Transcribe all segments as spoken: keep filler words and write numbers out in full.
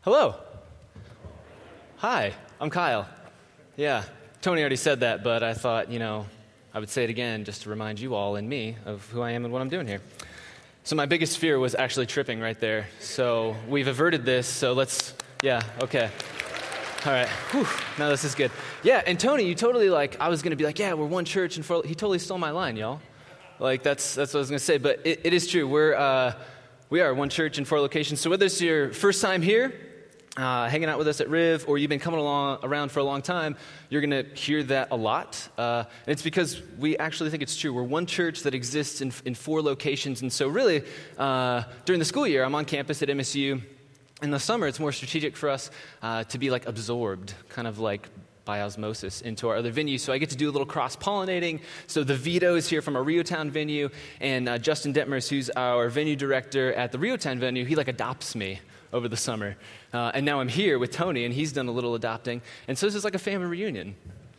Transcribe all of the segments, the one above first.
Hello. Hi, I'm Kyle. Yeah, Tony already said that, but I thought, you know, I would say it again just to remind you all and me of who I am and what I'm doing here. So my biggest fear was actually tripping right there. So we've averted this, so let's, yeah, okay. All right, whew, now this is good. Yeah, and Tony, you totally like, I was going to be like, yeah, we're one church, and for, he totally stole my line, y'all. Like, that's that's what I was going to say, but it, it is true. We're, uh, we are one church in four locations. So whether it's your first time here, Uh, hanging out with us at Riv, or you've been coming along around for a long time, you're going to hear that a lot. Uh, and it's because we actually think it's true. We're one church that exists in, in four locations. And so really, uh, during the school year, I'm on campus at M S U. In the summer, it's more strategic for us uh, to be like absorbed, kind of like by osmosis into our other venues. So I get to do a little cross-pollinating. So the Vito is here from our Riotown venue, and uh, Justin Detmers, who's our venue director at the Riotown venue, he like adopts me over the summer. Uh, and now I'm here with Tony, and he's done a little adopting. And so this is like a family reunion.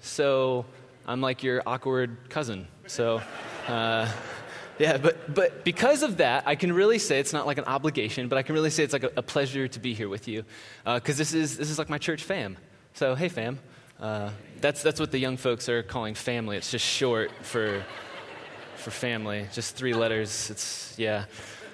So I'm like your awkward cousin. So, uh, yeah, but but because of that, I can really say it's not like an obligation, but I can really say it's like a, a pleasure to be here with you. Because uh, this is this is like my church fam. So, hey, fam. Uh, that's that's what the young folks are calling family. It's just short for for family. Just three letters. It's, yeah.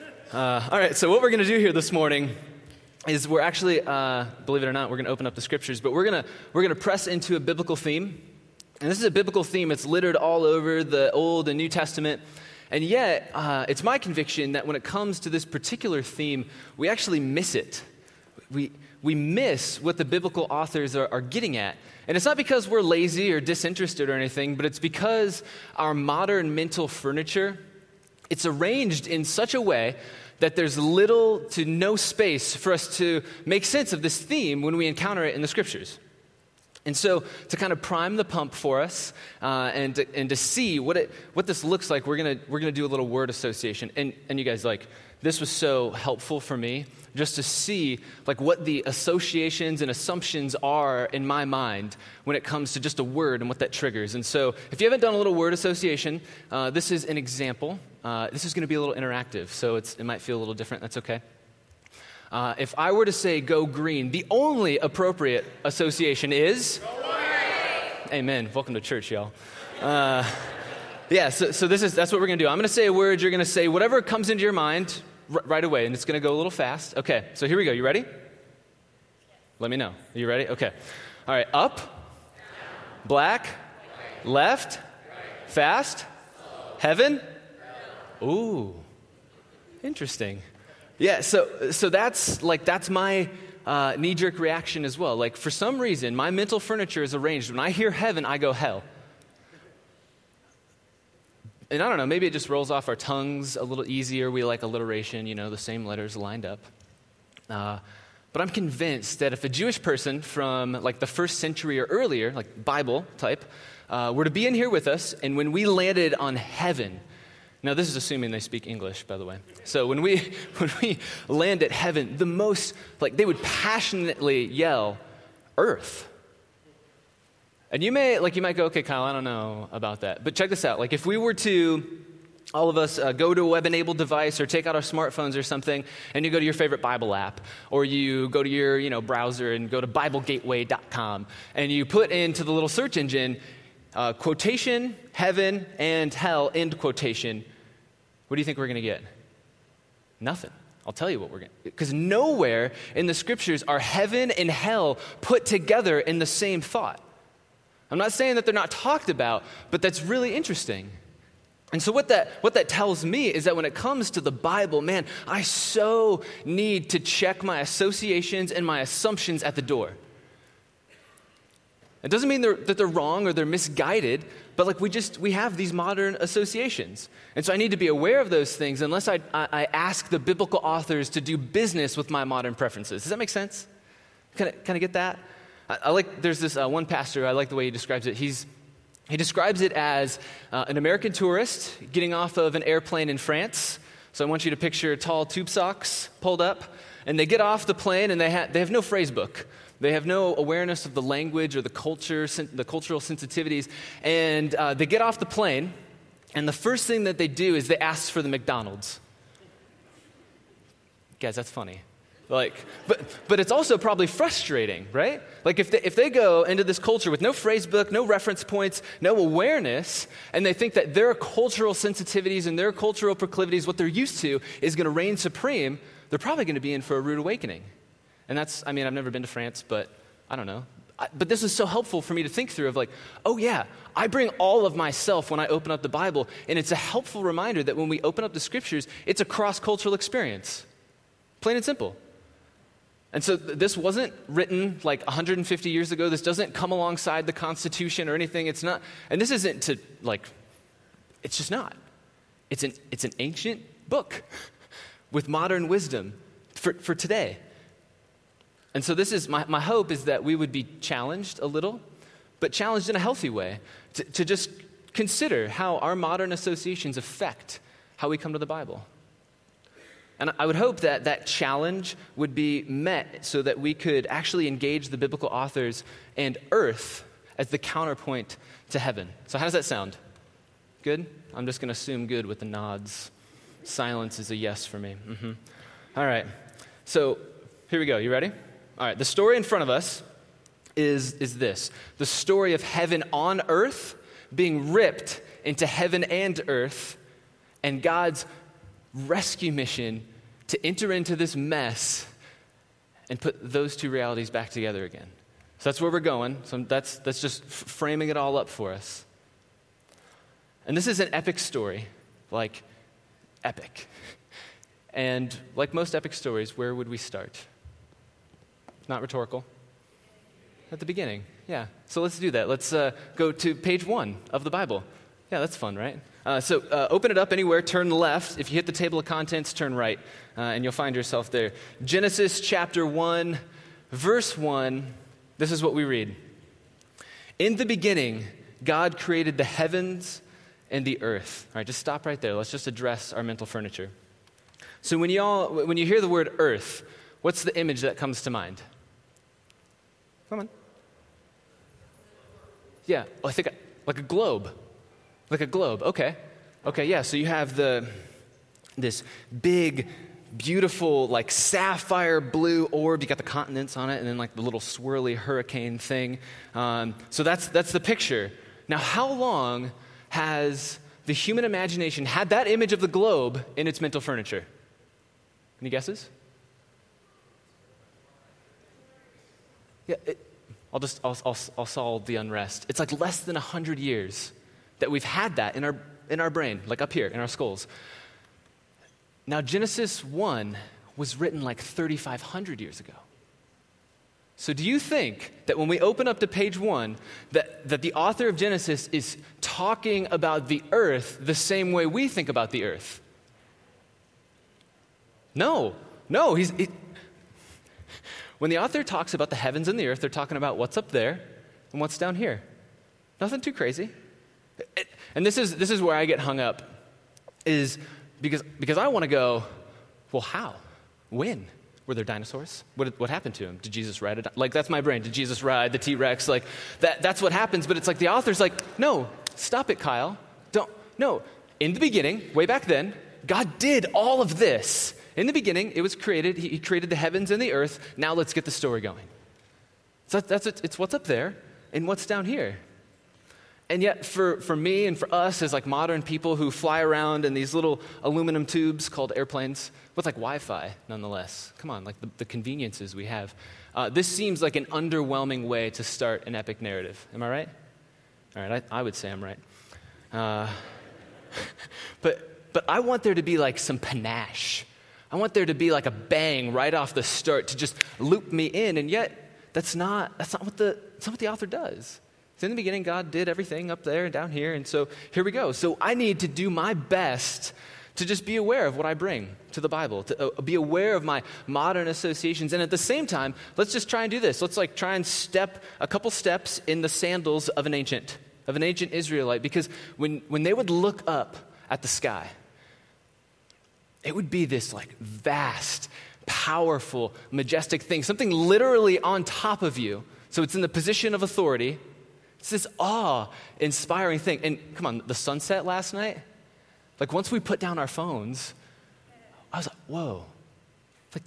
Uh, all right, so what we're going to do here this morning is we're actually, uh, believe it or not, we're going to open up the scriptures, but we're going to we're going to press into a biblical theme. And this is a biblical theme. It's littered all over the Old and New Testament. And yet, uh, it's my conviction that when it comes to this particular theme, we actually miss it. We we miss what the biblical authors are, are getting at. And it's not because we're lazy or disinterested or anything, but it's because our modern mental furniture, it's arranged in such a way that there's little to no space for us to make sense of this theme when we encounter it in the scriptures. And so to kind of prime the pump for us uh, and, to, and to see what it what this looks like, we're gonna we're gonna do a little word association. And and you guys, like, this was so helpful for me just to see like what the associations and assumptions are in my mind when it comes to just a word and what that triggers. And so if you haven't done a little word association, uh, this is an example. Uh, this is going to be a little interactive, so it's, it might feel a little different. That's okay. Uh, if I were to say go green, the only appropriate association is? Go white. Amen. Welcome to church, y'all. Uh, yeah, so, so this is that's what we're going to do. I'm going to say a word. You're going to say whatever comes into your mind r- right away, and it's going to go a little fast. Okay, so here we go. You ready? Let me know. Are you ready? Okay. All right. Up, black, left, fast, heaven. Ooh, interesting. Yeah, so so that's like that's my uh, knee-jerk reaction as well. Like for some reason, my mental furniture is arranged. When I hear heaven, I go hell. And I don't know, maybe it just rolls off our tongues a little easier. We like alliteration, you know, the same letters lined up. Uh, but I'm convinced that if a Jewish person from like the first century or earlier, like Bible type, uh, were to be in here with us, and when we landed on heaven. Now, this is assuming they speak English, by the way. So when we when we land at heaven, the most, like, they would passionately yell, earth. And you may, like, you might go, okay, Kyle, I don't know about that. But check this out. Like, if we were to, all of us, uh, go to a web-enabled device or take out our smartphones or something, and you go to your favorite Bible app, or you go to your, you know, browser and go to Bible Gateway dot com, and you put into the little search engine, Uh, quotation, heaven, and hell, end quotation. What do you think we're going to get? Nothing. I'll tell you what we're going to get. Because nowhere in the scriptures are heaven and hell put together in the same thought. I'm not saying that they're not talked about, but that's really interesting. And so what that what that tells me is that when it comes to the Bible, man, I so need to check my associations and my assumptions at the door. It doesn't mean they're, that they're wrong or they're misguided, but like we just, we have these modern associations. And so I need to be aware of those things unless I, I, I ask the biblical authors to do business with my modern preferences. Does that make sense? Kind of kind of get that? I, I like, there's this uh, one pastor, I like the way he describes it. He's He describes it as uh, an American tourist getting off of an airplane in France. So I want you to picture tall tube socks pulled up, and they get off the plane and they, ha- they have no phrase book. They have no awareness of the language or the culture, the cultural sensitivities. And uh, they get off the plane, and the first thing that they do is they ask for the McDonald's. Guys, that's funny. Like, but but it's also probably frustrating, right? Like if they, if they go into this culture with no phrase book, no reference points, no awareness, and they think that their cultural sensitivities and their cultural proclivities, what they're used to, is going to reign supreme, they're probably going to be in for a rude awakening. And that's, I mean, I've never been to France, but I don't know. I, but this is so helpful for me to think through of like, oh yeah, I bring all of myself when I open up the Bible, and it's a helpful reminder that when we open up the scriptures, it's a cross-cultural experience. Plain and simple. And so th- this wasn't written like one hundred fifty years ago. This doesn't come alongside the Constitution or anything. It's not, and this isn't to like, it's just not. It's an it's an ancient book with modern wisdom for, for today. And so this is, my, my hope is that we would be challenged a little, but challenged in a healthy way, to, to just consider how our modern associations affect how we come to the Bible. And I would hope that that challenge would be met so that we could actually engage the biblical authors and earth as the counterpoint to heaven. So how does that sound? Good? I'm just going to assume good with the nods. Silence is a yes for me. Mm-hmm. All right. So here we go. You ready? All right. The story in front of us is, is this. The story of heaven on earth being ripped into heaven and earth, and God's rescue mission to enter into this mess and put those two realities back together again. So that's where we're going. So that's that's just f- framing it all up for us. And this is an epic story, like epic. And like most epic stories, where would we start? Not rhetorical. At the beginning, yeah. So let's do that. Let's uh, go to page one of the Bible. Yeah, that's fun, right? Uh, so uh, open it up anywhere, turn left. If you hit the table of contents, turn right, uh, and you'll find yourself there. Genesis chapter one, verse one, this is what we read. In the beginning, God created the heavens and the earth. All right, just stop right there. Let's just address our mental furniture. So when you all, when you hear the word earth, what's the image that comes to mind? Come on. Yeah, oh, I think I, like a globe. Like a globe, okay. Okay, yeah, so you have the this big, beautiful, like sapphire blue orb. You got the continents on it, and then like the little swirly hurricane thing. Um, so that's that's the picture. Now, how long has the human imagination had that image of the globe in its mental furniture? Any guesses? Yeah, it, I'll just I'll, I'll I'll solve the unrest. It's like less than a hundred years that we've had that in our in our brain, like up here in our skulls. Now, Genesis one was written like thirty-five hundred years ago. So do you think that when we open up to page one, that, that the author of Genesis is talking about the earth the same way we think about the earth? No, no. He's, he, when the author talks about the heavens and the earth, they're talking about what's up there and what's down here. Nothing too crazy. It, and this is this is where I get hung up, is because because I want to go, well, how? When? Were there dinosaurs? What what happened to them? Did Jesus ride it? Like, that's my brain. Did Jesus ride the T-Rex? Like, that that's what happens. But it's like the author's like, no, stop it, Kyle. Don't, no. In the beginning, way back then, God did all of this. In the beginning, it was created. He, he created the heavens and the earth. Now let's get the story going. So that's it's, it's what's up there and what's down here. And yet, for, for me and for us as like modern people who fly around in these little aluminum tubes called airplanes, what's like Wi-Fi, nonetheless. Come on, like the, the conveniences we have. Uh, this seems like an underwhelming way to start an epic narrative. Am I right? All right, I, I would say I'm right. Uh, but but I want there to be like some panache. I want there to be like a bang right off the start to just loop me in. And yet, that's not that's not what the that's not what the author does. So in the beginning, God did everything up there and down here, and so here we go. So I need to do my best to just be aware of what I bring to the Bible, to uh, be aware of my modern associations, and at the same time, let's just try and do this. Let's like try and step a couple steps in the sandals of an ancient, of an ancient Israelite, because when, when they would look up at the sky, it would be this like vast, powerful, majestic thing, something literally on top of you. So it's in the position of authority. It's this awe-inspiring thing. And come on, the sunset last night, like once we put down our phones, I was like, whoa. Like the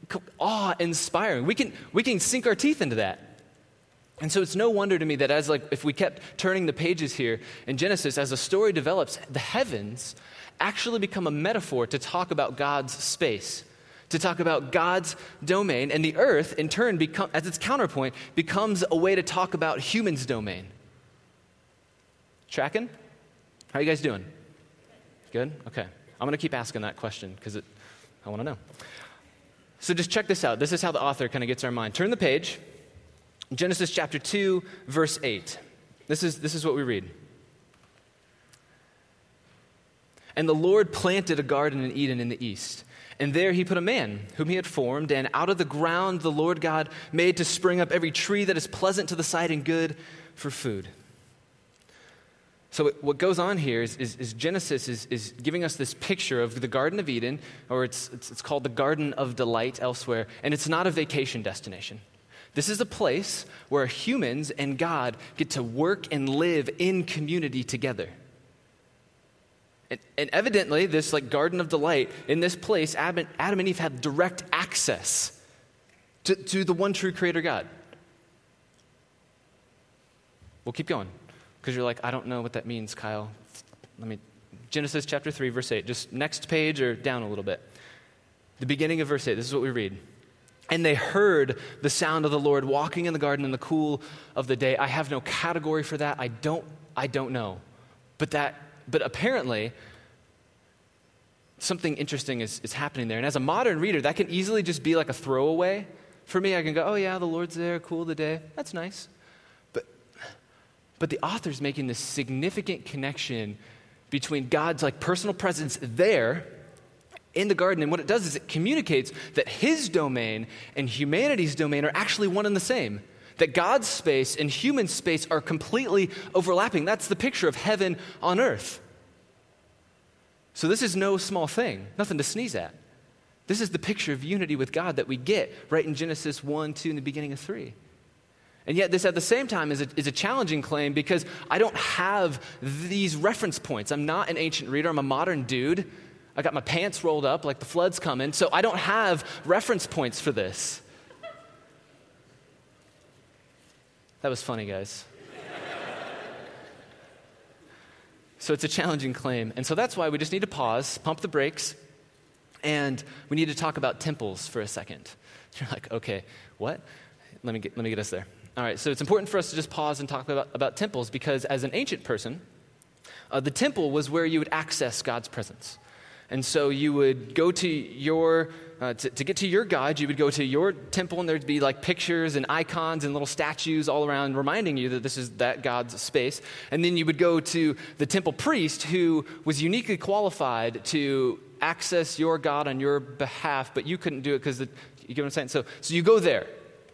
awe-inspiring. We can, we can sink our teeth into that. And so it's no wonder to me that as like if we kept turning the pages here in Genesis, as the story develops, the heavens actually become a metaphor to talk about God's space, to talk about God's domain, and the earth, in turn, become, as its counterpoint, becomes a way to talk about humans' domain. Tracking? How are you guys doing? Good? Okay. I'm going to keep asking that question because I want to know. So just check this out. This is how the author kind of gets our mind. Turn the page. Genesis chapter two, verse eight. This is, this is what we read. And the Lord planted a garden in Eden in the east, and there he put a man whom he had formed, and out of the ground the Lord God made to spring up every tree that is pleasant to the sight and good for food. So what goes on here is, is, is Genesis is, is giving us this picture of the Garden of Eden, or it's, it's, it's called the Garden of Delight elsewhere, and it's not a vacation destination. This is a place where humans and God get to work and live in community together. And, and evidently, this like Garden of Delight, in this place, Adam, Adam and Eve had direct access to, to the one true Creator God. We'll keep going, because you're like, I don't know what that means, Kyle. Let me, Genesis chapter three, verse eight, just next page or down a little bit. The beginning of verse eight, this is what we read. And they heard the sound of the Lord walking in the garden in the cool of the day. I have no category for that. I don't, I don't know. But that, but apparently, something interesting is, is happening there. And as a modern reader, that can easily just be like a throwaway. For me, I can go, oh yeah, the Lord's there, cool of the day. That's nice. But, but the author's making this significant connection between God's like personal presence there in the garden, and what it does is it communicates that his domain and humanity's domain are actually one and the same. That God's space and human space are completely overlapping. That's the picture of heaven on earth. So this is no small thing, nothing to sneeze at. This is the picture of unity with God that we get right in Genesis one, two, and the beginning of three. And yet this at the same time is a, is a challenging claim because I don't have these reference points. I'm not an ancient reader, I'm a modern dude. I got my pants rolled up like the flood's coming, so I don't have reference points for this. That was funny, guys. So it's a challenging claim. And so that's why we just need to pause, pump the brakes, and we need to talk about temples for a second. You're like, okay, what? Let me get, let me get us there. All right, so it's important for us to just pause and talk about, about temples because as an ancient person, uh, the temple was where you would access God's presence. And so you would go to your, uh, to, to get to your God, you would go to your temple and there'd be like pictures and icons and little statues all around reminding you that this is that God's space. And then you would go to the temple priest who was uniquely qualified to access your God on your behalf, but you couldn't do it because, you get what I'm saying? So, so you go there.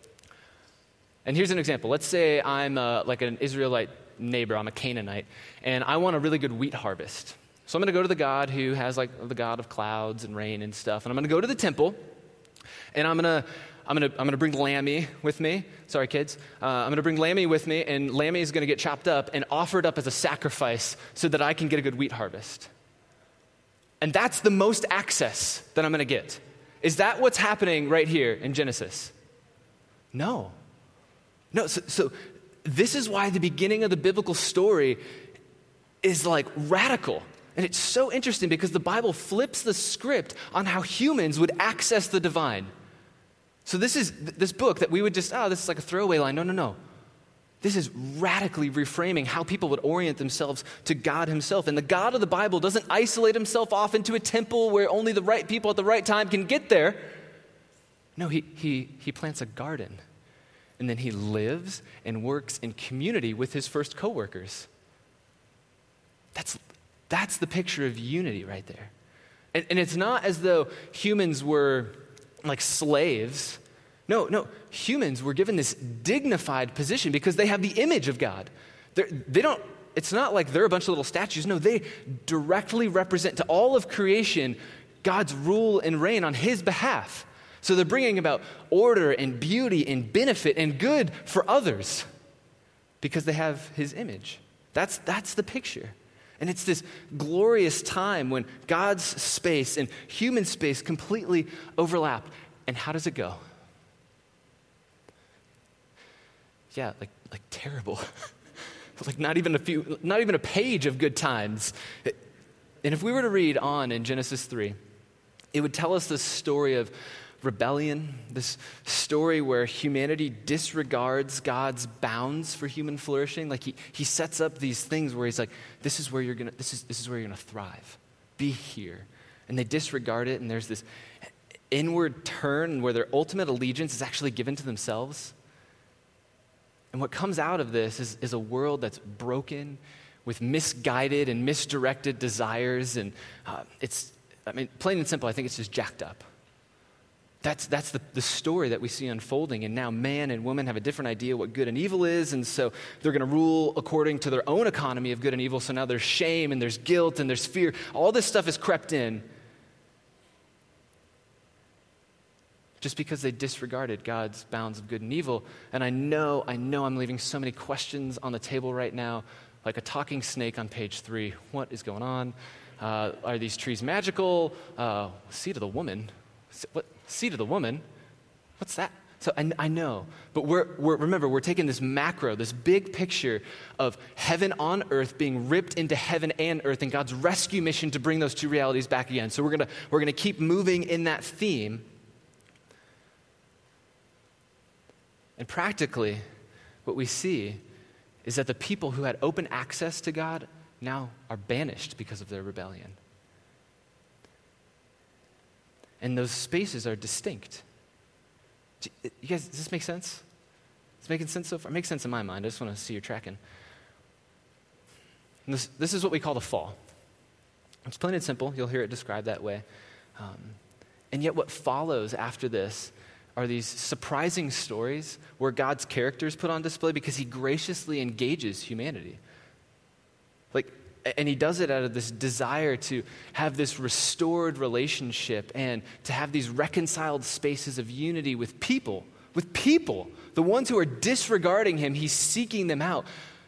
And here's an example. Let's say I'm uh, like an Israelite neighbor, I'm a Canaanite, and I want a really good wheat harvest. So I'm going to go to the God who has like the God of clouds and rain and stuff, and I'm going to go to the temple, and I'm going to I'm going to I'm going to bring Lammy with me. Sorry, kids. Uh, I'm going to bring Lammy with me, and Lammy is going to get chopped up and offered up as a sacrifice so that I can get a good wheat harvest. And that's the most access that I'm going to get. Is that what's happening right here in Genesis? No. No. So, so this is why the beginning of the biblical story is like radical. And it's so interesting because the Bible flips the script on how humans would access the divine. So this is this book that we would just, oh, this is like a throwaway line. No, no, no. This is radically reframing how people would orient themselves to God himself. And the God of the Bible doesn't isolate himself off into a temple where only the right people at the right time can get there. No, he he he plants a garden. And then he lives and works in community with his first coworkers. That's That's the picture of unity right there. And, and it's not as though humans were like slaves. No, no. Humans were given this dignified position because they have the image of God. They're, they don't, it's not like they're a bunch of little statues. No, they directly represent to all of creation God's rule and reign on his behalf. So they're bringing about order and beauty and benefit and good for others because they have his image. That's, that's the picture. And it's this glorious time when God's space and human space completely overlap. And how does it go? Yeah, like like terrible. Like not even a few, not even a page of good times. And if we were to read on in Genesis three, it would tell us this story of rebellion, this story where humanity disregards God's bounds for human flourishing. Like he, he sets up these things where he's like, this is where you're gonna, this is this is where you're gonna thrive. Be here. And they disregard it, and there's this inward turn where their ultimate allegiance is actually given to themselves. And what comes out of this is, is a world that's broken with misguided and misdirected desires. And uh, it's, I mean, plain and simple, I think it's just jacked up. That's, that's the, the story that we see unfolding. And now man and woman have a different idea what good and evil is. And so they're going to rule according to their own economy of good and evil. So now there's shame and there's guilt and there's fear. All this stuff has crept in just because they disregarded God's bounds of good and evil. And I know, I know I'm leaving so many questions on the table right now, like a talking snake on page three. What is going on? Uh, are these trees magical? Uh, seed of the woman? What? Seed of the woman? What's that? So I, I know, but we're, we're, remember, we're taking this macro, this big picture of heaven on earth being ripped into heaven and earth and God's rescue mission to bring those two realities back again. So we're gonna, we're gonna keep moving in that theme. And practically, what we see is that the people who had open access to God now are banished because of their rebellion. And those spaces are distinct. You guys, does this make sense? Is it making sense so far? It makes sense in my mind. I just want to see you're tracking. And this, this is what we call the fall. It's plain and simple. You'll hear it described that way. Um, and yet what follows after this are these surprising stories where God's character is put on display because he graciously engages humanity. Like, and he does it out of this desire to have this restored relationship and to have these reconciled spaces of unity with people, with people. The ones who are disregarding him, he's seeking them out.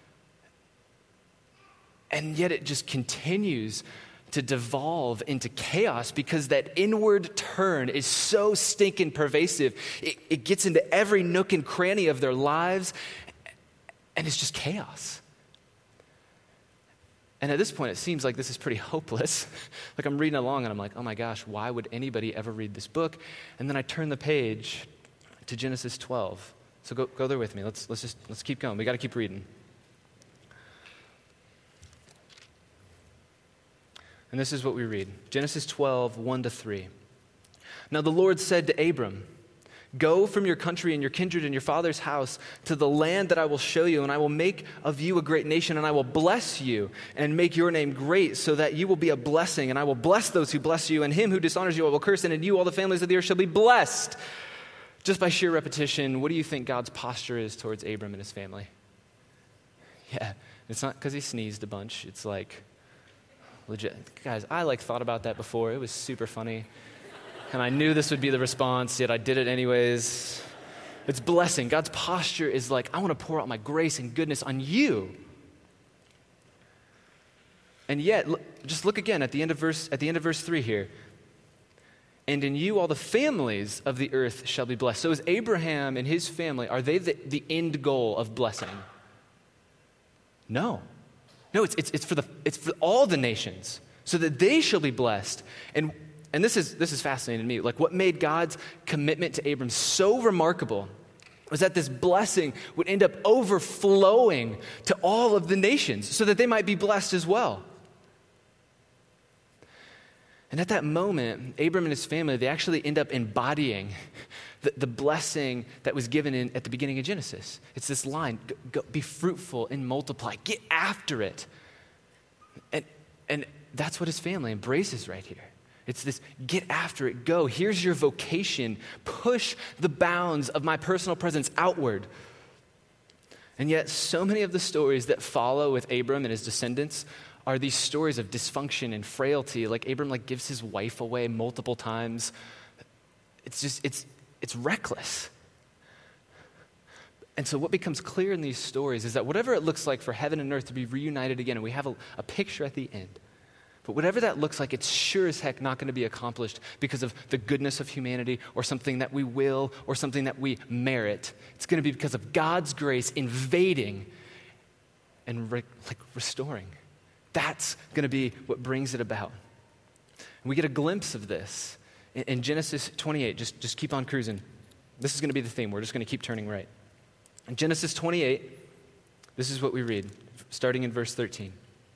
And yet it just continues to devolve into chaos because that inward turn is so stinking pervasive. It, it gets into every nook and cranny of their lives, and it's just chaos. And at this point, it seems like this is pretty hopeless. Like I'm reading along, and I'm like, oh my gosh, why would anybody ever read this book? And then I turn the page to Genesis twelve. So go, go there with me. Let's, let's just, let's keep going. We got to keep reading. And this is what we read. Genesis twelve, one to three. Now the Lord said to Abram, go from your country and your kindred and your father's house to the land that I will show you, and I will make of you a great nation, and I will bless you and make your name great so that you will be a blessing, and I will bless those who bless you, and him who dishonors you I will curse, and in you all the families of the earth shall be blessed. Just by sheer repetition, what do you think God's posture is towards Abram and his family? Yeah, it's not because he sneezed a bunch. It's like, legit. Guys, I like thought about that before. It was super funny. And I knew this would be the response, yet I did it anyways. It's blessing. God's posture is like, I want to pour out my grace and goodness on you. And yet, look, just look again at the end of verse at the end of verse three here. And in you all the families of the earth shall be blessed. So is Abraham and his family, are they the, the end goal of blessing? No. No, it's, it's, it's, for the, it's for all the nations, so that they shall be blessed. And, and this is, this is fascinating to me. Like, what made God's commitment to Abram so remarkable was that this blessing would end up overflowing to all of the nations, so that they might be blessed as well. And at that moment, Abram and his family, they actually end up embodying the, the blessing that was given in, at the beginning of Genesis. It's this line, go, go, be fruitful and multiply. Get after it. And, and that's what his family embraces right here. It's this, get after it, go. Here's your vocation. Push the bounds of my personal presence outward. And yet, so many of the stories that follow with Abram and his descendants are these stories of dysfunction and frailty. Like Abram like gives his wife away multiple times. It's just, it's, it's reckless. And so what becomes clear in these stories is that whatever it looks like for heaven and earth to be reunited again, and we have a, a picture at the end, But whatever that looks like, it's sure as heck not going to be accomplished because of the goodness of humanity or something that we will or something that we merit. It's going to be because of God's grace invading and re- like restoring. That's going to be what brings it about. And we get a glimpse of this in, in Genesis twenty-eight. Just, just keep on cruising. This is going to be the theme. We're just going to keep turning right. In Genesis twenty-eight, this is what we read, starting in verse thirteen.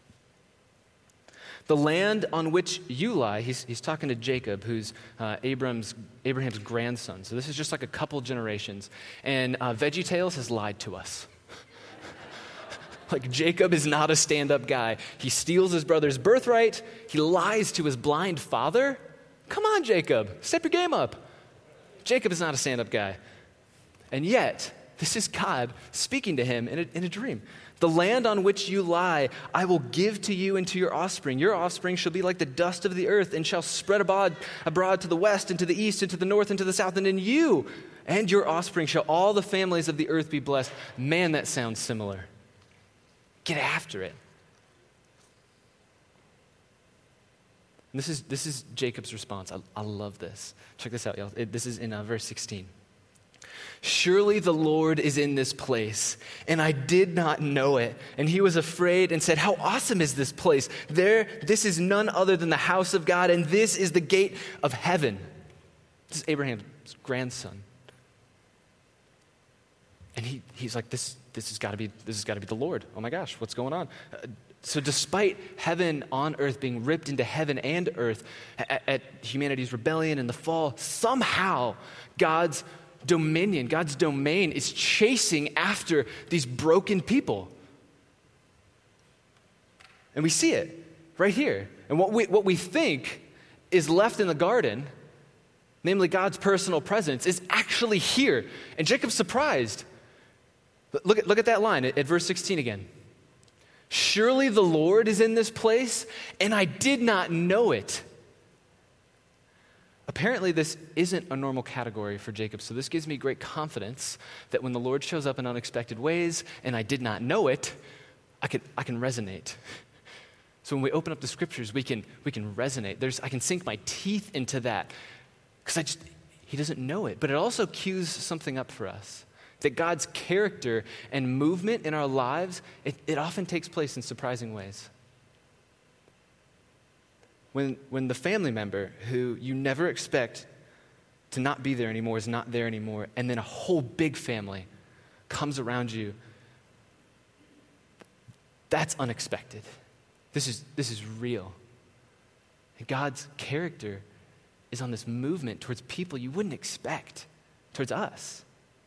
The land on which you lie, he's, he's talking to Jacob, who's uh, Abram's, Abraham's grandson. So this is just like a couple generations. And uh, VeggieTales has lied to us. Like Jacob is not a stand-up guy. He steals his brother's birthright. He lies to his blind father. Come on, Jacob, step your game up. Jacob is not a stand-up guy. And yet, this is God speaking to him in a, in a dream. The land on which you lie, I will give to you and to your offspring. Your offspring shall be like the dust of the earth and shall spread abroad, abroad to the west and to the east and to the north and to the south. And in you and your offspring shall all the families of the earth be blessed. Man, that sounds similar. Get after it. And this is, this is Jacob's response. I, I love this. Check this out, y'all. It, this is in uh, verse sixteen. Surely the Lord is in this place, and I did not know it. And he was afraid and said, how awesome is this place? There, this is none other than the house of God, and this is the gate of heaven. This is Abraham's grandson. And he, he's like, this, this has got to be, this has got to be the Lord. Oh my gosh, what's going on? Uh, so despite heaven on earth being ripped into heaven and earth at, at humanity's rebellion and the fall, somehow God's dominion, God's domain is chasing after these broken people. And we see it right here. And what we, what we think is left in the garden, namely God's personal presence, is actually here. And Jacob's surprised. Look at, look at that line at, at verse sixteen again. Surely the Lord is in this place, and I did not know it. Apparently, this isn't a normal category for Jacob, so this gives me great confidence that when the Lord shows up in unexpected ways and I did not know it, I can, I can resonate. So when we open up the scriptures, we can, we can resonate. There's, I can sink my teeth into that because I just, he doesn't know it. But it also cues something up for us, that God's character and movement in our lives, it, it often takes place in surprising ways. When, when the family member who you never expect to not be there anymore is not there anymore, and then a whole big family comes around you, that's unexpected. This is, this is real. And God's character is on this movement towards people you wouldn't expect, towards us.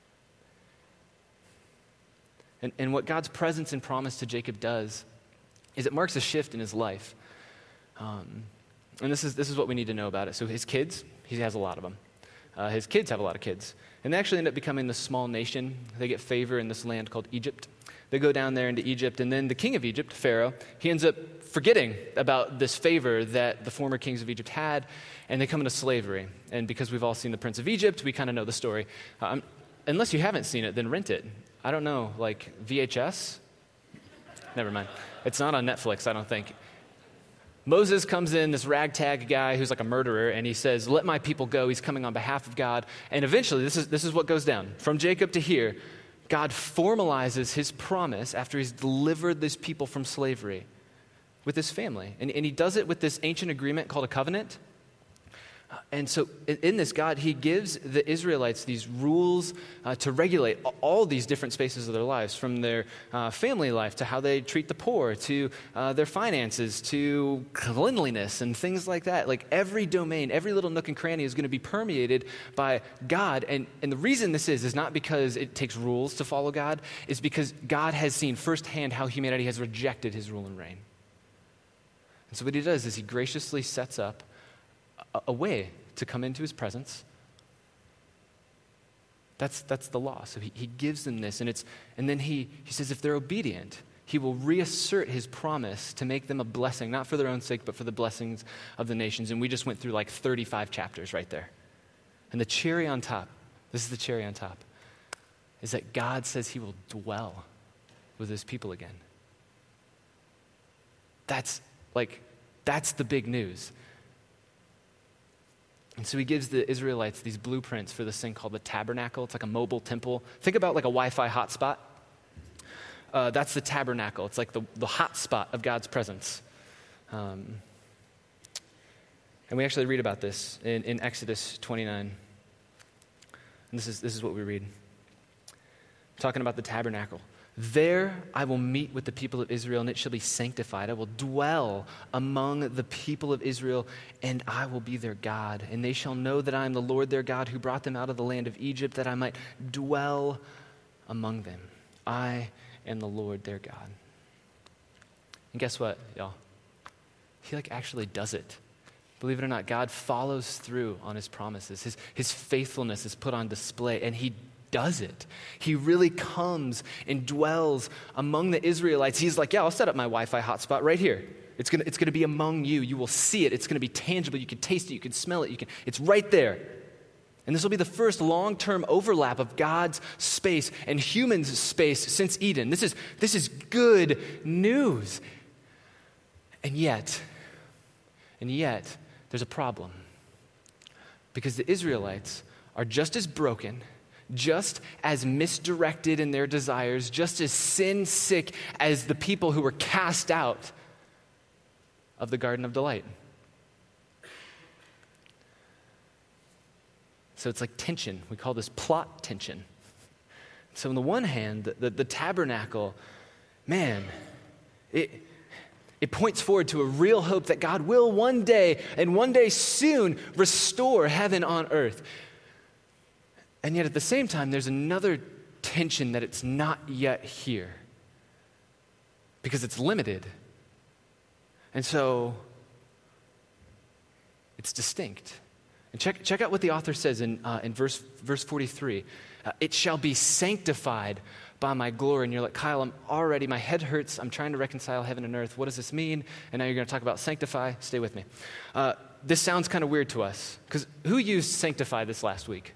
And, and what God's presence and promise to Jacob does is it marks a shift in his life. Um, And this is this is what we need to know about it. So his kids, he has a lot of them. Uh, his kids have a lot of kids. And they actually end up becoming this small nation. They get favor in this land called Egypt. They go down there into Egypt, and then the king of Egypt, Pharaoh, he ends up forgetting about this favor that the former kings of Egypt had, and they come into slavery. And because we've all seen The Prince of Egypt, we kind of know the story. Um, unless you haven't seen it, then rent it. I don't know, like V H S? Never mind. It's not on Netflix, I don't think. Moses comes in, this ragtag guy who's like a murderer, and he says, let my people go. He's coming on behalf of God. And eventually, this is, this is what goes down. From Jacob to here, God formalizes his promise after he's delivered this people from slavery with his family. And, and he does it with this ancient agreement called a covenant. And so in this, God, he gives the Israelites these rules uh, to regulate all these different spaces of their lives, from their uh, family life to how they treat the poor, to uh, their finances, to cleanliness and things like that. Like every domain, every little nook and cranny is going to be permeated by God. And, and the reason this is, is not because it takes rules to follow God, it's because God has seen firsthand how humanity has rejected his rule and reign. And so what he does is he graciously sets up a way to come into his presence. That's that's the law. So he, he gives them this, and it's and then he he says if they're obedient, he will reassert his promise to make them a blessing, not for their own sake, but for the blessings of the nations. And we just went through like thirty-five chapters right there. And the cherry on top, this is the cherry on top, is that God says he will dwell with his people again. That's like That's the big news. And so he gives the Israelites these blueprints for this thing called the tabernacle. It's like a mobile temple. Think about like a Wi-Fi hotspot. Uh, that's the tabernacle. It's like the, the hotspot of God's presence. Um, and we actually read about this in, in Exodus twenty-nine. And this is, this is what we read. Talking about the tabernacle. There I will meet with the people of Israel, and it shall be sanctified. I will dwell among the people of Israel, and I will be their God. And they shall know that I am the Lord their God, who brought them out of the land of Egypt, that I might dwell among them. I am the Lord their God. And guess what, y'all? He like actually does it. Believe it or not, God follows through on his promises. His, his faithfulness is put on display, and he does it. He really comes and dwells among the Israelites. He's like, yeah, I'll set up my Wi-Fi hotspot right here. It's gonna, it's gonna be among you. You will see it. It's gonna be tangible. You can taste it. You can smell it. You can. It's right there. And this will be the first long-term overlap of God's space and humans' space since Eden. This is, this is good news. And yet, and yet, there's a problem. Because the Israelites are just as broken, just as misdirected in their desires, just as sin-sick as the people who were cast out of the Garden of Delight. So it's like tension. We call this plot tension. So on the one hand, the, the, the tabernacle, man, it, it points forward to a real hope that God will one day, and one day soon, restore heaven on earth. And yet at the same time, there's another tension that it's not yet here because it's limited. And so it's distinct. And check, check out what the author says in, uh, in verse, verse forty-three. Uh, it shall be sanctified by my glory. And you're like, Kyle, I'm already, my head hurts. I'm trying to reconcile heaven and earth. What does this mean? And now you're going to talk about sanctify. Stay with me. Uh, this sounds kind of weird to us because who used sanctify this last week?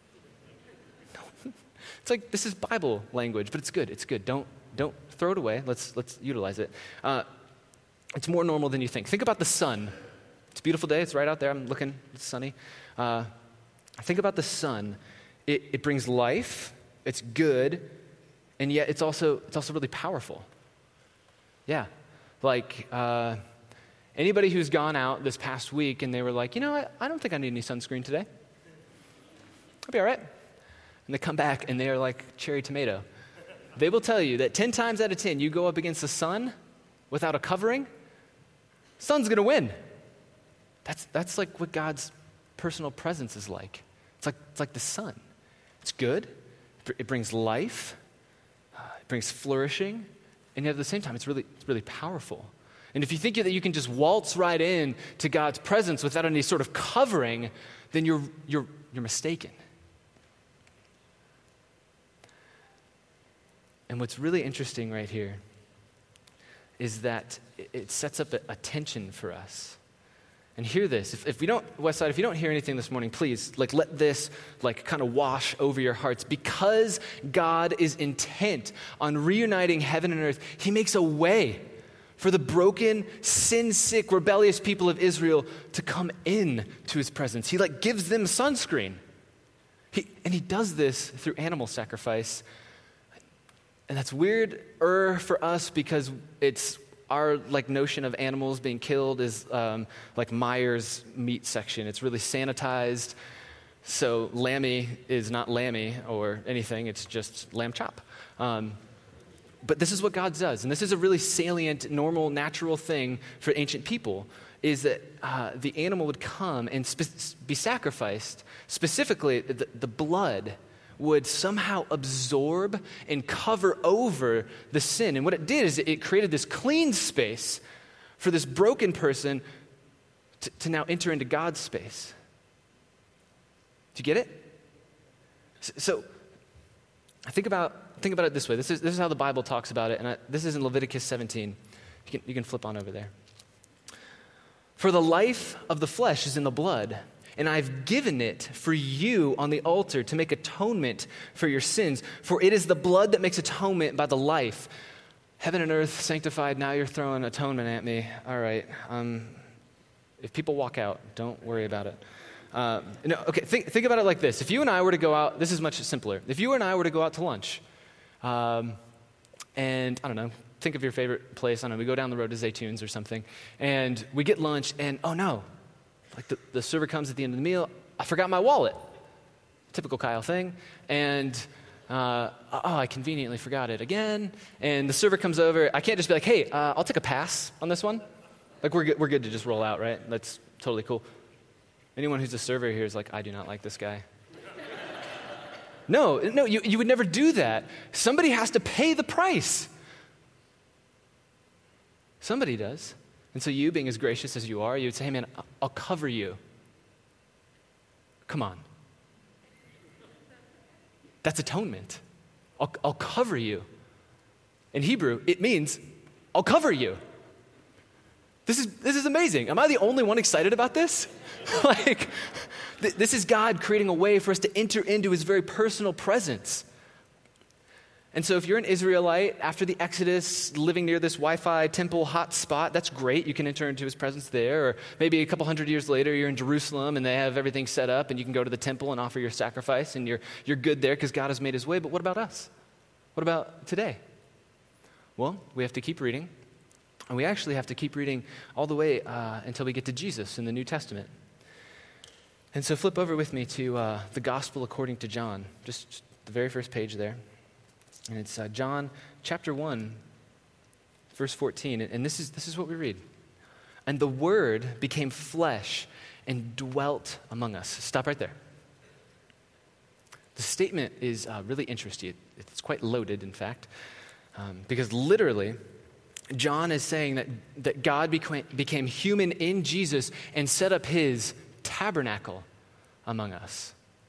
It's like, this is Bible language, but it's good. It's good. Don't don't throw it away. Let's let's utilize it. Uh, it's more normal than you think. Think about the sun. It's a beautiful day. It's right out there. I'm looking. It's sunny. Uh, think about the sun. It, it brings life. It's good, and yet it's also it's also really powerful. Yeah, like uh, anybody who's gone out this past week and they were like, you know what? I don't think I need any sunscreen today. I'll be all right. And they come back and they are like cherry tomato. They will tell you that ten times out of ten, you go up against the sun without a covering, sun's going to win. That's that's like what God's personal presence is like. It's like it's like the sun. It's good. It brings life. It brings flourishing. And yet at the same time, it's really it's really powerful. And if you think that you can just waltz right in to God's presence without any sort of covering, then you're you're you're mistaken. And what's really interesting right here is that it sets up a, a tension for us. And hear this. If, if we don't, Westside, if you don't hear anything this morning, please, like, let this, like, kind of wash over your hearts. Because God is intent on reuniting heaven and earth, he makes a way for the broken, sin-sick, rebellious people of Israel to come in to his presence. He, like, gives them sunscreen. He, and he does this through animal sacrifice. And that's weird-er for us because it's our like notion of animals being killed is um, like Meijer's meat section. It's really sanitized. So lammy is not lammy or anything. It's just lamb chop. Um, but this is what God does. And this is a really salient, normal, natural thing for ancient people is that uh, the animal would come and spe- be sacrificed. Specifically, the, the blood would somehow absorb and cover over the sin. And what it did is it created this clean space for this broken person to, to now enter into God's space. Do you get it? So, think about think about it this way. This is this is how the Bible talks about it, and I, this is in Leviticus seventeen. You can you can flip on over there. For the life of the flesh is in the blood, and I've given it for you on the altar to make atonement for your sins. For it is the blood that makes atonement by the life. Heaven and earth sanctified, now you're throwing atonement at me. All right, um, If people walk out, don't worry about it. Uh, no, okay, think, think about it like this. If you and I were to go out, this is much simpler. If you and I were to go out to lunch, um, and I don't know, think of your favorite place. I don't know, we go down the road to Zaytoons or something, and we get lunch, and oh no, like the, the server comes at the end of the meal, I forgot my wallet. Typical Kyle thing. And uh, oh, I conveniently forgot it again. And the server comes over. I can't just be like, hey, uh, I'll take a pass on this one. Like, we're good, we're good to just roll out, right? That's totally cool. Anyone who's a server here is like, I do not like this guy. no, no, you, you would never do that. Somebody has to pay the price. Somebody does. And so you, being as gracious as you are, you would say, hey, man, I'll cover you. Come on. That's atonement. I'll, I'll cover you. In Hebrew, it means, I'll cover you. This is this is amazing. Am I the only one excited about this? like, th- this is God creating a way for us to enter into his very personal presence. And so if you're an Israelite, after the Exodus, living near this Wi-Fi temple hot spot, that's great. You can enter into his presence there. Or maybe a couple hundred years later, you're in Jerusalem and they have everything set up and you can go to the temple and offer your sacrifice and you're you're good there because God has made his way. But what about us? What about today? Well, we have to keep reading. And we actually have to keep reading all the way uh, until we get to Jesus in the New Testament. And so flip over with me to uh, the Gospel according to John, just, just the very first page there. And it's uh, John chapter one, verse fourteen. And this is this is what we read. And the Word became flesh and dwelt among us. Stop right there. The statement is uh, really interesting. It's quite loaded, in fact, um, because literally, John is saying that, that God became, became human in Jesus and set up his tabernacle among us.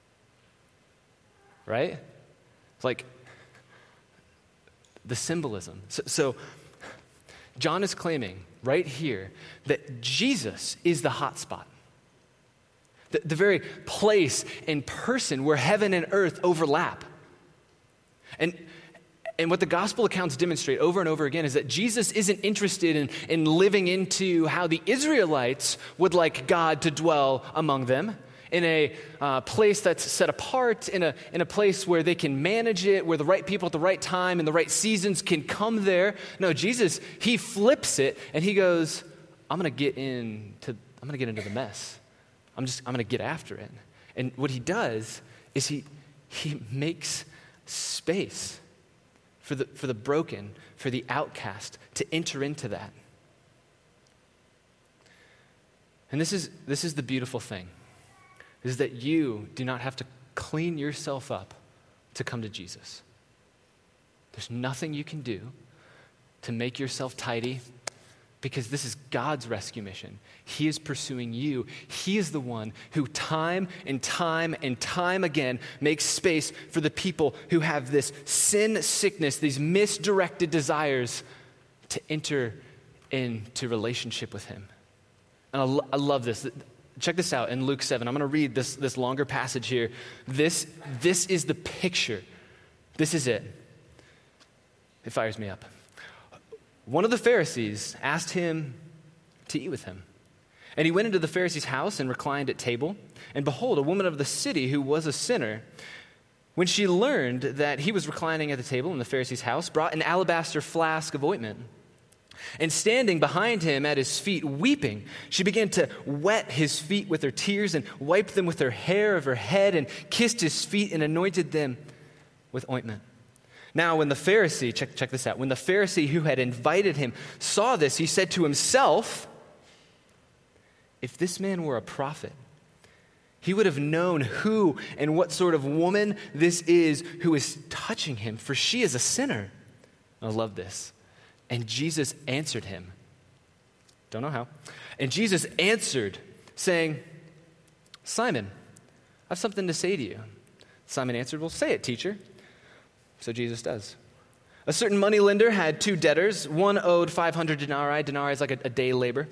Right? It's like the symbolism. So, so John is claiming right here that Jesus is the hot spot. The, the very place and person where heaven and earth overlap. And And what the gospel accounts demonstrate over and over again is that Jesus isn't interested in, in living into how the Israelites would like God to dwell among them, in a uh, place that's set apart, in a, in a place where they can manage it, where the right people at the right time and the right seasons can come there. No, Jesus, he flips it and he goes, I'm going to get into, I'm going to get into the mess. I'm just, I'm going to get after it. And what he does is he he makes space for the, for the broken, for the outcast, to enter into that. And this is, this is the beautiful thing, is that you do not have to clean yourself up to come to Jesus. There's nothing you can do to make yourself tidy, because this is God's rescue mission. He is pursuing you. He is the one who time and time and time again makes space for the people who have this sin sickness, these misdirected desires, to enter into relationship with him. And I, lo- I love this. Check this out in Luke seven. I'm going to read this, this longer passage here. This, this is the picture. This is it. It fires me up. One of the Pharisees asked him to eat with him. And he went into the Pharisee's house and reclined at table. And behold, a woman of the city who was a sinner, when she learned that he was reclining at the table in the Pharisee's house, brought an alabaster flask of ointment. And standing behind him at his feet, weeping, she began to wet his feet with her tears and wiped them with her hair of her head and kissed his feet and anointed them with ointment. Now, when the Pharisee, check, check this out, when the Pharisee who had invited him saw this, he said to himself, if this man were a prophet, he would have known who and what sort of woman this is who is touching him, for she is a sinner. I love this. And Jesus answered him. Don't know how. And Jesus answered, saying, Simon, I have something to say to you. Simon answered, well, say it, teacher. So Jesus does. A certain moneylender had two debtors. One owed five hundred denarii. Denarii is like a, a day labor.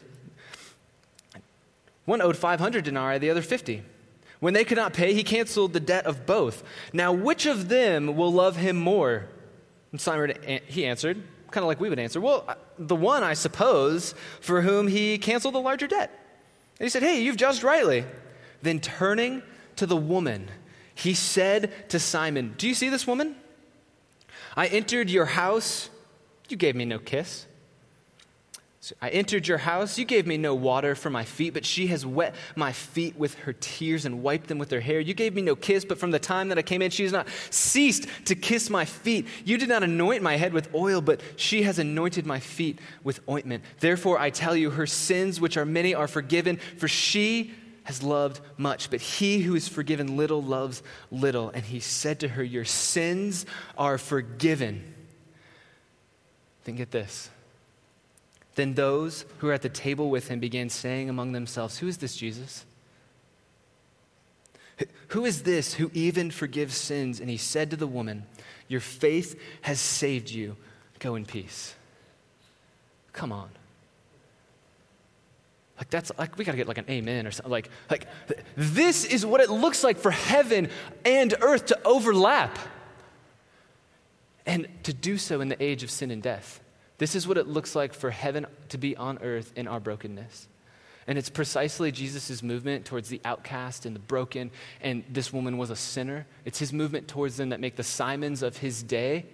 One owed five hundred denarii, the other fifty. When they could not pay, he canceled the debt of both. Now, which of them will love him more? And Simon, he answered, kind of like we would answer, well, the one, I suppose, for whom he canceled the larger debt. he said, hey, you've judged rightly. Then turning to the woman, he said to Simon, do you see this woman? I entered your house, you gave me no kiss. So I entered your house, you gave me no water for my feet, but she has wet my feet with her tears and wiped them with her hair. You gave me no kiss, but from the time that I came in, she has not ceased to kiss my feet. You did not anoint my head with oil, but she has anointed my feet with ointment. Therefore, I tell you, her sins, which are many, are forgiven, for she has loved much, but he who is forgiven little loves little. And he said to her, your sins are forgiven. Then get this. Then those who were at the table with him began saying among themselves, who is this Jesus? Who is this who even forgives sins? And he said to the woman, your faith has saved you. Go in peace. Come on. Like that's like we gotta get like an amen or something. Like, like this is what it looks like for heaven and earth to overlap. And to do so in the age of sin and death. This is what it looks like for heaven to be on earth in our brokenness. And it's precisely Jesus' movement towards the outcast and the broken, and this woman was a sinner. It's his movement towards them that make the Simons of his day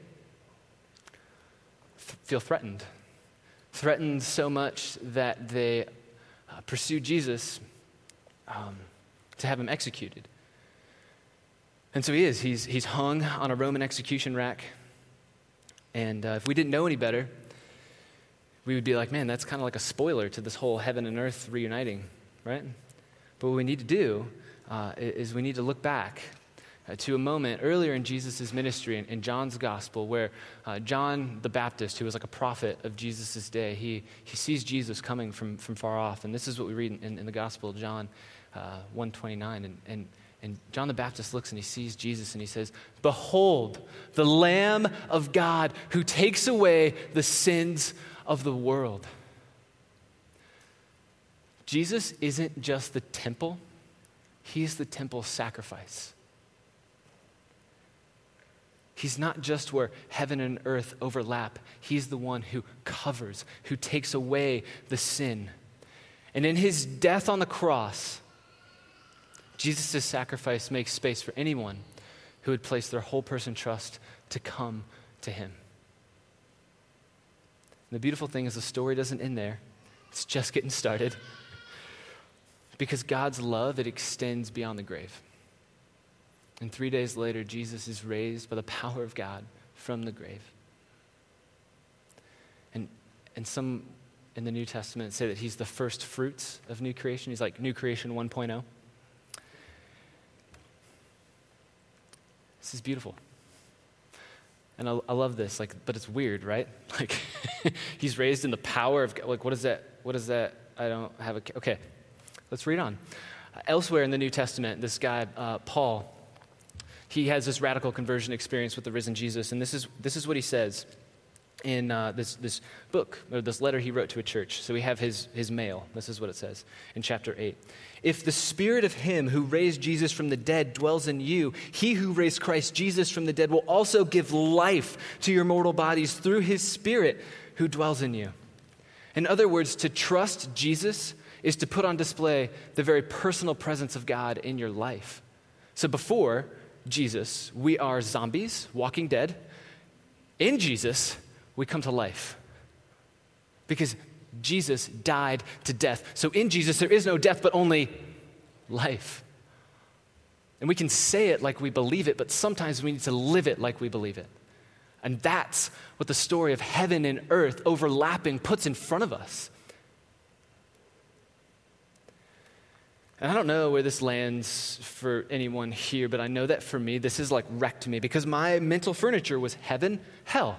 th- feel threatened. Threatened so much that they uh, pursued Jesus um, to have him executed. And so he is. He's, he's hung on a Roman execution rack. And uh, if we didn't know any better, we would be like, man, that's kind of like a spoiler to this whole heaven and earth reuniting, right? But what we need to do uh, is we need to look back uh, to a moment earlier in Jesus' ministry, in, in John's gospel, where uh, John the Baptist, who was like a prophet of Jesus' day, he, he sees Jesus coming from, from far off. And this is what we read in, in the gospel of John uh, one twenty-nine. And, and And John the Baptist looks and he sees Jesus and he says, behold, the Lamb of God who takes away the sins of the world. Jesus isn't just the temple, he's the temple sacrifice. He's not just where heaven and earth overlap, he's the one who covers, who takes away the sin. And in his death on the cross, Jesus' sacrifice makes space for anyone who would place their whole person trust to come to him. And the beautiful thing is the story doesn't end there. It's just getting started. Because God's love, it extends beyond the grave. And three days later, Jesus is raised by the power of God from the grave. And, and some in the New Testament say that he's the first fruits of new creation. He's like new creation one point oh. This is beautiful. And I, I love this, like, but it's weird, right? Like, he's raised in the power of, like, what is that? What is that? I don't have a, okay, let's read on. Uh, elsewhere in the New Testament, this guy, uh, Paul, he has this radical conversion experience with the risen Jesus, and this is this is what he says in uh, this this book, or this letter he wrote to a church. So we have his his mail. This is what it says in chapter eight. If the spirit of him who raised Jesus from the dead dwells in you, he who raised Christ Jesus from the dead will also give life to your mortal bodies through his spirit who dwells in you. In other words, to trust Jesus is to put on display the very personal presence of God in your life. So before Jesus, we are zombies, walking dead. In Jesus, we come to life. Because Jesus died to death. So in Jesus, there is no death, but only life. And we can say it like we believe it, but sometimes we need to live it like we believe it. And that's what the story of heaven and earth overlapping puts in front of us. And I don't know where this lands for anyone here, but I know that for me, this is like wrecked me because my mental furniture was heaven, hell.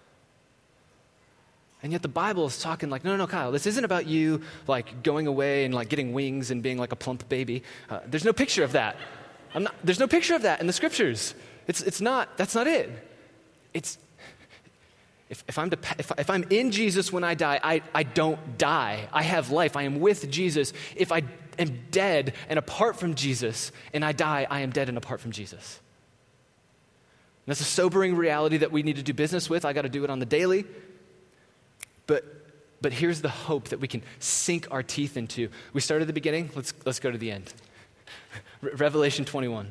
And yet the Bible is talking like, no, no, no, Kyle, this isn't about you like going away and like getting wings and being like a plump baby. Uh, there's no picture of that. I'm not, there's no picture of that in the scriptures. It's it's not, that's not it. It's, if, if, I'm dep- if, if I'm in Jesus when I die, I, I don't die. I have life. I am with Jesus. If I am dead and apart from Jesus and I die, I am dead and apart from Jesus. And that's a sobering reality that we need to do business with. I got to do it on the daily. But But here's the hope that we can sink our teeth into. We started at the beginning. Let's, let's go to the end. Re- Revelation twenty-one.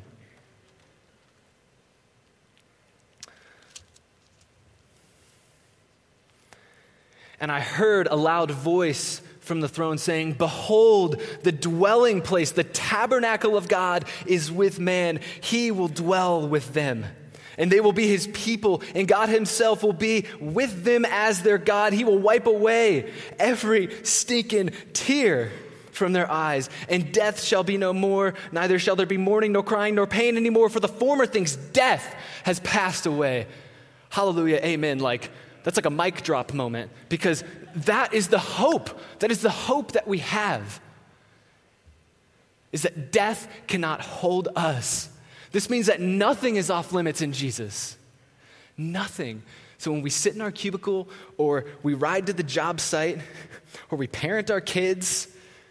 And I heard a loud voice from the throne saying, "Behold, the dwelling place, the tabernacle of God is with man. He will dwell with them. And they will be his people, and God himself will be with them as their God. He will wipe away every stinking tear from their eyes, and death shall be no more. Neither shall there be mourning, nor crying, nor pain anymore, for the former things, death has passed away." Hallelujah, amen. Like, that's like a mic drop moment, because that is the hope. That is the hope that we have, is that death cannot hold us. This means that nothing is off limits in Jesus. Nothing. So when we sit in our cubicle, or we ride to the job site, or we parent our kids,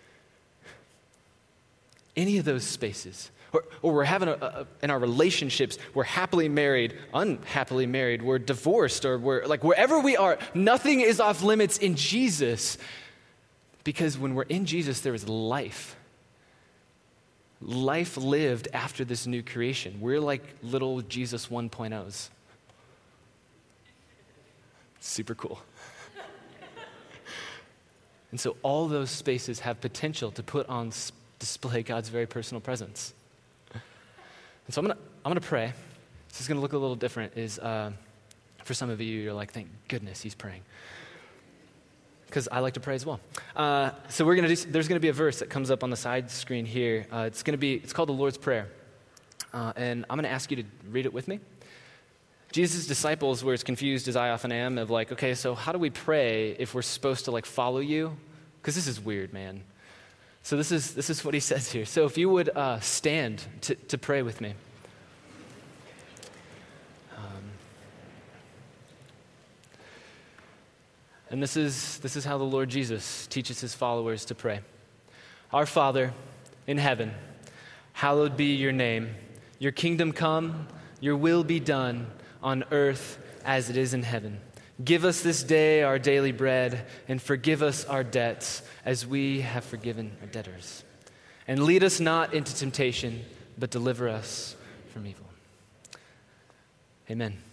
any of those spaces, or, or we're having a, a, in our relationships, we're happily married, unhappily married, we're divorced, or we're like wherever we are, nothing is off limits in Jesus, because when we're in Jesus, there is life. Life lived after this new creation. We're like little Jesus one point ohs. Super cool. And so all those spaces have potential to put on s- display God's very personal presence. And so I'm gonna I'm gonna pray. This is gonna look a little different. Is uh, for some of you, you're like, thank goodness he's praying, because I like to pray as well. Uh, so we're gonna do. There's gonna be a verse that comes up on the side screen here. Uh, it's gonna be. It's called the Lord's Prayer, uh, and I'm gonna ask you to read it with me. Jesus' disciples were as confused as I often am. Of like, okay, so how do we pray if we're supposed to like follow you? Because this is weird, man. So this is this is what he says here. So if you would uh, stand to, to pray with me. Um, and this is this is how the Lord Jesus teaches his followers to pray. Our Father in heaven, hallowed be your name. Your kingdom come, your will be done on earth as it is in heaven. Give us this day our daily bread, and forgive us our debts as we have forgiven our debtors. And lead us not into temptation, but deliver us from evil. Amen.